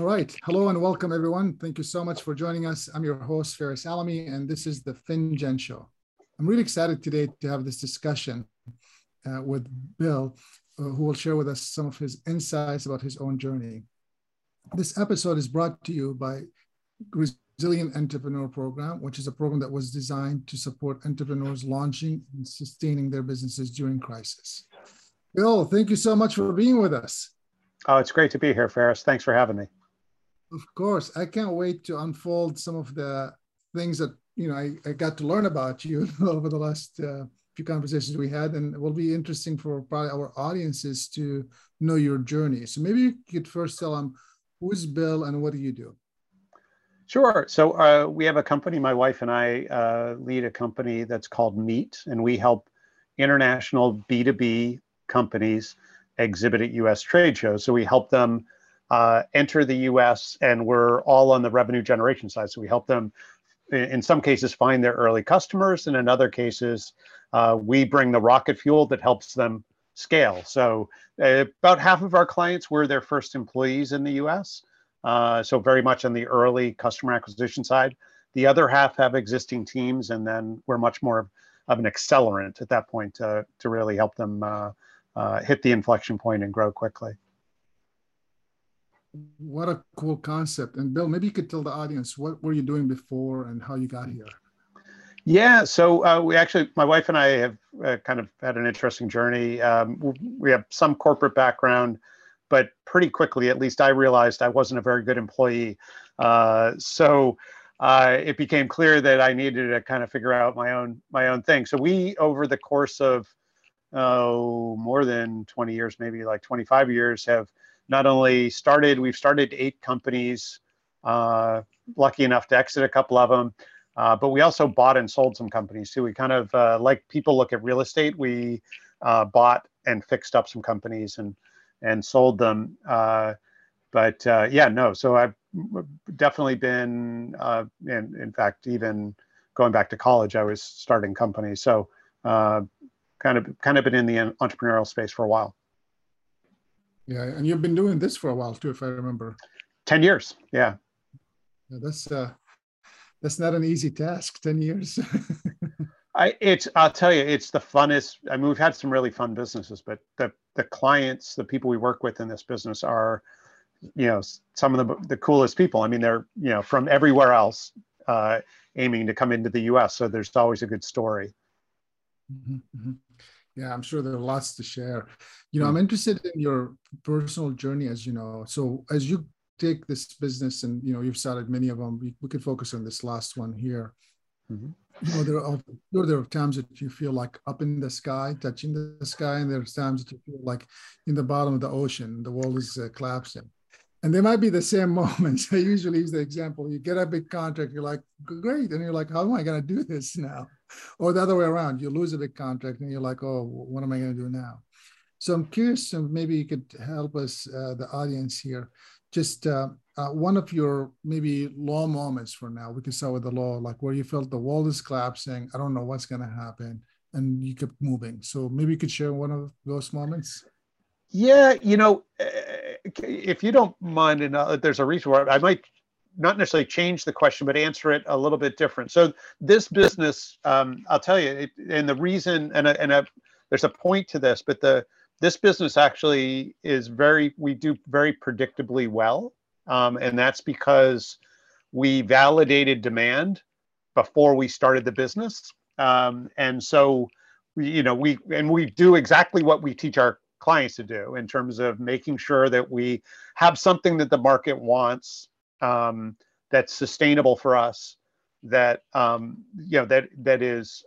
All right. Hello and welcome, everyone. Thank you so much for joining us. I'm your host, Faris Alami, and this is the FinGen Show. I'm really excited today to have this discussion with Bill, who will share with us some of his insights about his own journey. This episode is brought to you by Resilient Entrepreneur Program, which is a program that was designed to support entrepreneurs launching and sustaining their businesses during crisis. Bill, thank you so much for being with us. Oh, it's great to be here, Faris. Thanks for having me. Of course. I can't wait to unfold some of the things that, I got to learn about you over the last few conversations we had, and it will be interesting for probably our audiences to know your journey. So maybe you could first tell them, who's Bill and what do you do? Sure. So we have a company, my wife and I lead a company that's called Meet, and we help international B2B companies exhibit at US trade shows. So we help them enter the US, and we're all on the revenue generation side. So we help them, in some cases, find their early customers, and in other cases, we bring the rocket fuel that helps them scale. So about half of our clients were their first employees in the US. So very much on the early customer acquisition side. The other half have existing teams, and then we're much more of an accelerant at that point to really help them hit the inflection point and grow quickly. What a cool concept. And Bill, maybe you could tell the audience, what were you doing before and how you got here? Yeah, so we actually, my wife and I have kind of had an interesting journey. We have some corporate background, but pretty quickly, at least I realized I wasn't a very good employee. So it became clear that I needed to kind of figure out my own thing. So we, over the course of more than 20 years, maybe like 25 years, have not only we've started 8 companies, lucky enough to exit a couple of them, but we also bought and sold some companies too. We kind of, like people look at real estate, we bought and fixed up some companies and sold them. So I've definitely been, and in fact, even going back to college, I was starting companies. So kind of been in the entrepreneurial space for a while. Yeah, and you've been doing this for a while too, if I remember. 10 years, yeah. That's not an easy task, 10 years. I'll tell you, it's the funnest. I mean, we've had some really fun businesses, but the clients, the people we work with in this business are, some of the coolest people. I mean, they're, from everywhere else, aiming to come into the US. So there's always a good story. Mm-hmm, mm-hmm. Yeah, I'm sure there are lots to share. I'm interested in your personal journey, as you know. So as you take this business and, you've started many of them, we could focus on this last one here. Mm-hmm. There are times that you feel like up in the sky, touching the sky, and there's times that you feel like in the bottom of the ocean, the world is collapsing. And they might be the same moments. I usually use the example, you get a big contract, you're like, great. And you're like, how am I going to do this now? Or the other way around, you lose a big contract and you're like, oh, what am I going to do now? So I'm curious, maybe you could help us, the audience here, just one of your maybe low moments for now. We can start with the low, like where you felt the world is collapsing. I don't know what's going to happen. And you kept moving. So maybe you could share one of those moments. Yeah, if you don't mind, and there's a reason why I might not necessarily change the question, but answer it a little bit different. So this business, I'll tell you, and the reason, there's a point to this, but this business actually is we do very predictably well. And that's because we validated demand before we started the business. And so we do exactly what we teach our clients to do in terms of making sure that we have something that the market wants, that's sustainable for us, that that is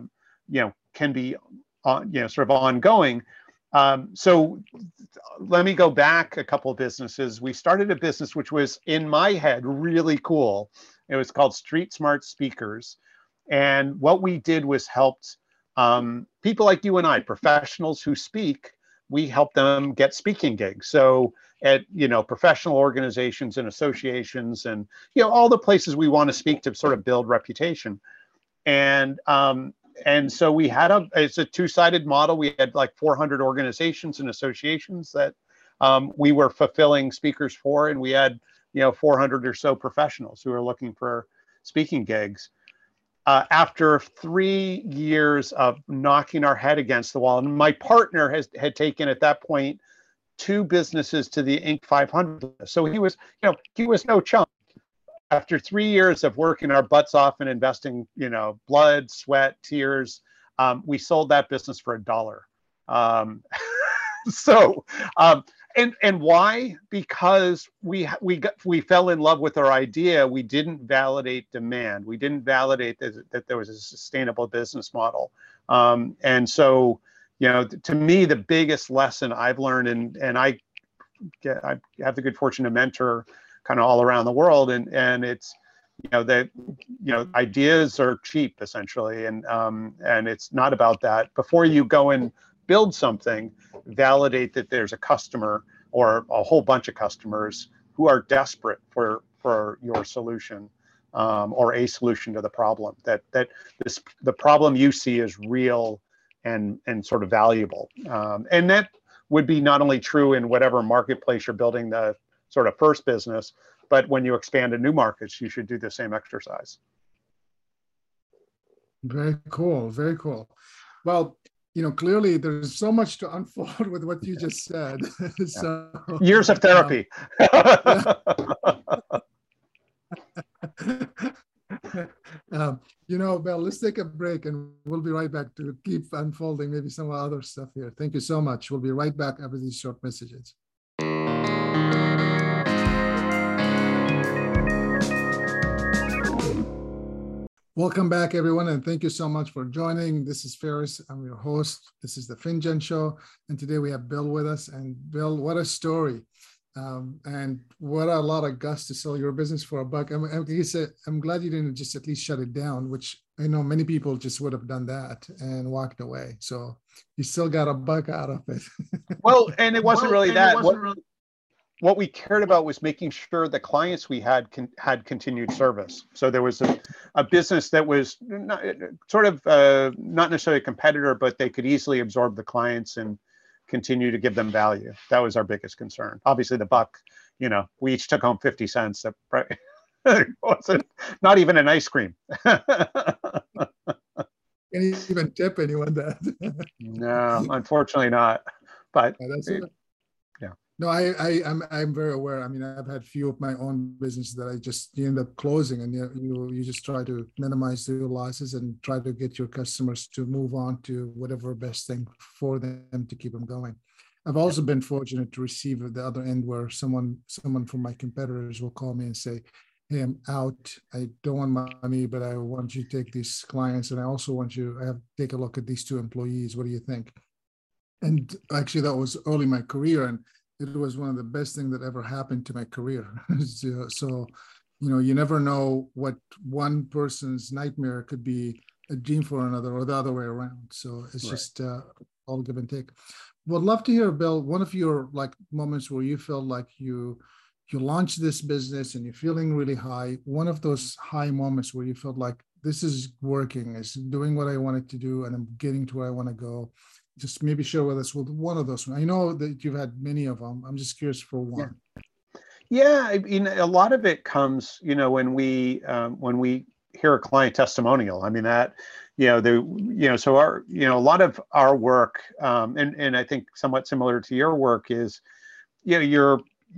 can be sort of ongoing. So let me go back a couple of businesses. We started a business which was, in my head, really cool. It was called Street Smart Speakers, and what we did was helped people like you and I, professionals who speak. We help them get speaking gigs. So at professional organizations and associations, and all the places we want to speak to sort of build reputation. And so it's a two-sided model. We had like 400 organizations and associations that we were fulfilling speakers for, and we had 400 or so professionals who are looking for speaking gigs. After 3 years of knocking our head against the wall, and my partner had taken at that point 2 businesses to the Inc. 500 list. So he was no chump. After 3 years of working our butts off and investing, blood, sweat, tears, we sold that business for $1. And why? Because we fell in love with our idea. We didn't validate demand. We didn't validate that there was a sustainable business model. And so, to me, the biggest lesson I've learned, and I have the good fortune to mentor kind of all around the world, and it's ideas are cheap essentially, and it's not about that. Before you go and build something, validate that there's a customer or a whole bunch of customers who are desperate for your solution, or a solution to the problem, that the problem you see is real and sort of valuable. And that would be not only true in whatever marketplace you're building the sort of first business, but when you expand to new markets, you should do the same exercise. Very cool. Very cool. Well, clearly there's so much to unfold with what you just said. So, years of therapy. Bill, let's take a break and we'll be right back to keep unfolding maybe some other stuff here. Thank you so much. We'll be right back after these short messages. Welcome back, everyone, and thank you so much for joining. This is Ferris. I'm your host. This is the FinGen Show, and today we have Bill with us. And Bill, what a story, and what a lot of guts to sell your business for $1. I'm glad you didn't just at least shut it down, which I know many people just would have done that and walked away. So you still got $1 out of it. Well, and it wasn't really that. What we cared about was making sure the clients we had continued service. So there was a business that was not necessarily a competitor, but they could easily absorb the clients and continue to give them value. That was our biggest concern. Obviously, the buck, we each took home 50 cents. It wasn't not even an ice cream. Can you even tip anyone that? No, unfortunately not. But no, I'm very aware. I mean, I've had few of my own businesses that I just end up closing, and you just try to minimize the losses and try to get your customers to move on to whatever best thing for them to keep them going. I've also been fortunate to receive at the other end where someone from my competitors will call me and say, "Hey, I'm out. I don't want money, but I want you to take these clients, and I also want you to take a look at these 2 employees. What do you think?" And actually, that was early in my career, and it was one of the best things that ever happened to my career. So, you never know what one person's nightmare could be a dream for another, or the other way around. So it's just all give and take. Would love to hear, Bill, one of your moments where you felt like you launched this business and you're feeling really high. One of those high moments where you felt like this is working, it's doing what I wanted to do, and I'm getting to where I want to go. Just maybe share with us with one of those. I know that you've had many of them. I'm just curious for one. Yeah, I mean, a lot of it comes, when we hear a client testimonial. I mean that, so our, a lot of our work, and I think somewhat similar to your work is, you're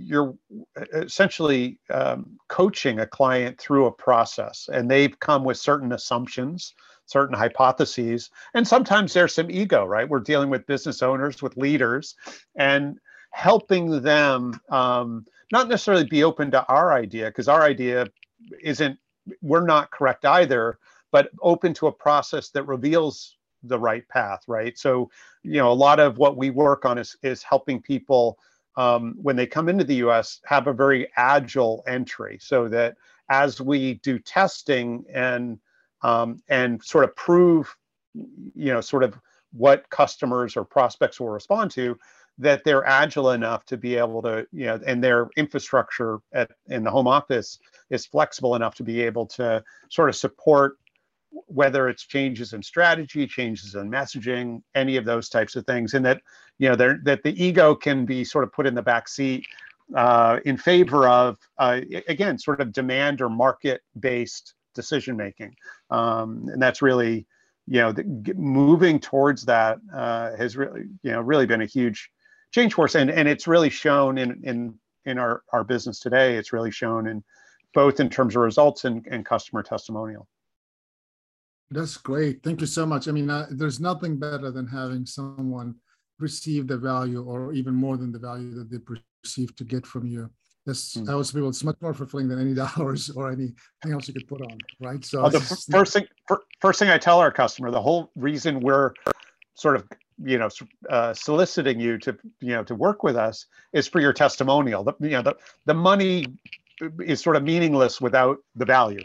essentially coaching a client through a process, and they've come with certain assumptions, certain hypotheses, and sometimes there's some ego, right? We're dealing with business owners, with leaders, and helping them not necessarily be open to our idea, because our idea we're not correct either, but open to a process that reveals the right path, right? So, a lot of what we work on is helping people when they come into the US have a very agile entry, so that as we do testing and sort of prove, sort of what customers or prospects will respond to, that they're agile enough to be able to, and their infrastructure in the home office is flexible enough to be able to sort of support whether it's changes in strategy, changes in messaging, any of those types of things, and that, that the ego can be sort of put in the back seat in favor of, again, sort of demand or market-based decision making. And that's really, moving towards that has really been a huge change for us. And it's really shown in our business today. It's really shown in both in terms of results and customer testimonial. That's great. Thank you so much. I mean, there's nothing better than having someone receive the value, or even more than the value that they perceive to get from you. This, I always feel, it's much more fulfilling than any dollars or anything else you could put on, right? So the first thing I tell our customer, the whole reason we're sort of soliciting you to work with us is for your testimonial. The money is sort of meaningless without the value.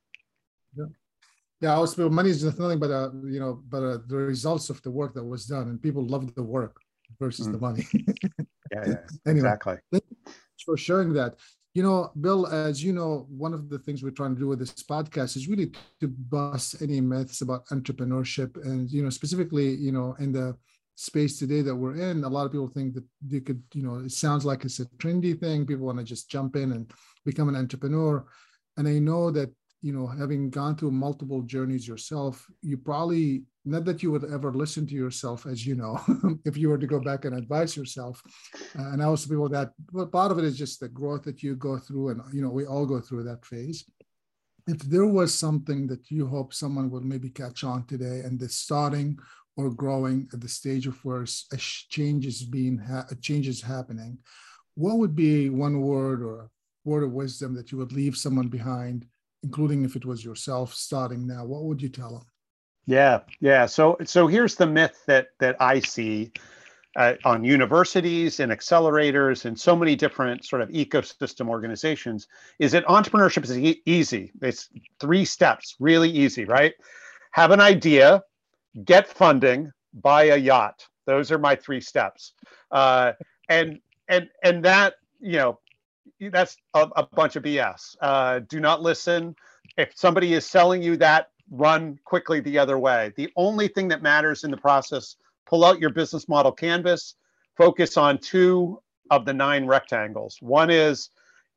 Yeah, I always feel money is nothing but the results of the work that was done, and people love the work versus the money. Yeah, anyway, exactly. Thank you for sharing that. Bill, as you know, one of the things we're trying to do with this podcast is really to bust any myths about entrepreneurship, and specifically, in the space today that we're in, a lot of people think that they could, it sounds like it's a trendy thing. People want to just jump in and become an entrepreneur, and I know that having gone through multiple journeys yourself, you probably, not that you would ever listen to yourself, as you know, if you were to go back and advise yourself. And I also feel that, well, part of it is just the growth that you go through, and we all go through that phase. If there was something that you hope someone would maybe catch on today, and the starting or growing at the stage of where a change is happening, what would be one word or a word of wisdom that you would leave someone behind, including if it was yourself starting now? What would you tell them? Yeah. So here's the myth that I see on universities and accelerators and so many different sort of ecosystem organizations, is that entrepreneurship is easy. It's 3 steps, really easy, right? Have an idea, get funding, buy a yacht. Those are my 3 steps. And that, that's a bunch of BS. Do not listen. If somebody is selling you that, run quickly the other way. The only thing that matters in the process, pull out your business model canvas, focus on 2 of the 9 rectangles. One is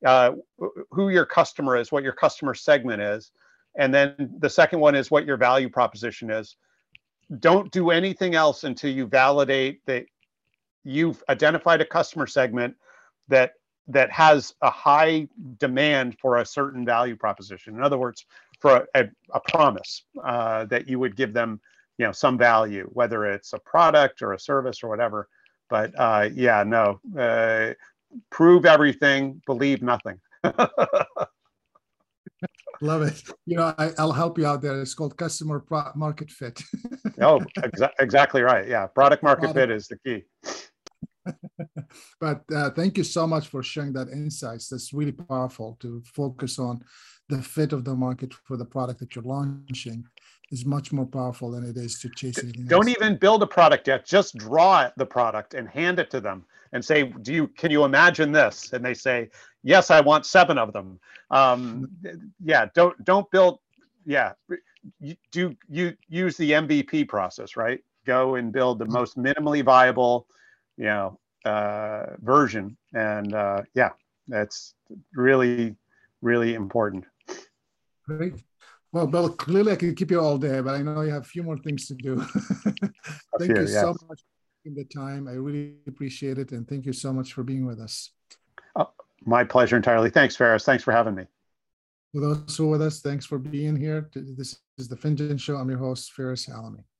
who your customer is, what your customer segment is. And then the second one is what your value proposition is. Don't do anything else until you validate that you've identified a customer segment that has a high demand for a certain value proposition. In other words, for a promise that you would give them, some value, whether it's a product or a service or whatever. But prove everything, believe nothing. Love it. I'll help you out there. It's called customer market fit. Oh, exactly right. Yeah, product market fit is the key. But thank you so much for sharing that insights. That's really powerful. To focus on the fit of the market for the product that you're launching is much more powerful than it is to chase anything else. Don't even build a product yet. Just draw the product and hand it to them and say, can you imagine this? And they say, yes, I want 7 of them. Don't build. Yeah. You use the MVP process, right? Go and build the most minimally viable, version. And that's really, really important. Great. Well, Bill, clearly I can keep you all day, but I know you have a few more things to do. Thank you so much for taking the time. I really appreciate it. And thank you so much for being with us. Oh, my pleasure entirely. Thanks, Faris. Thanks for having me. For those who are with us, thanks for being here. This is the FinGen Show. I'm your host, Faris Alami.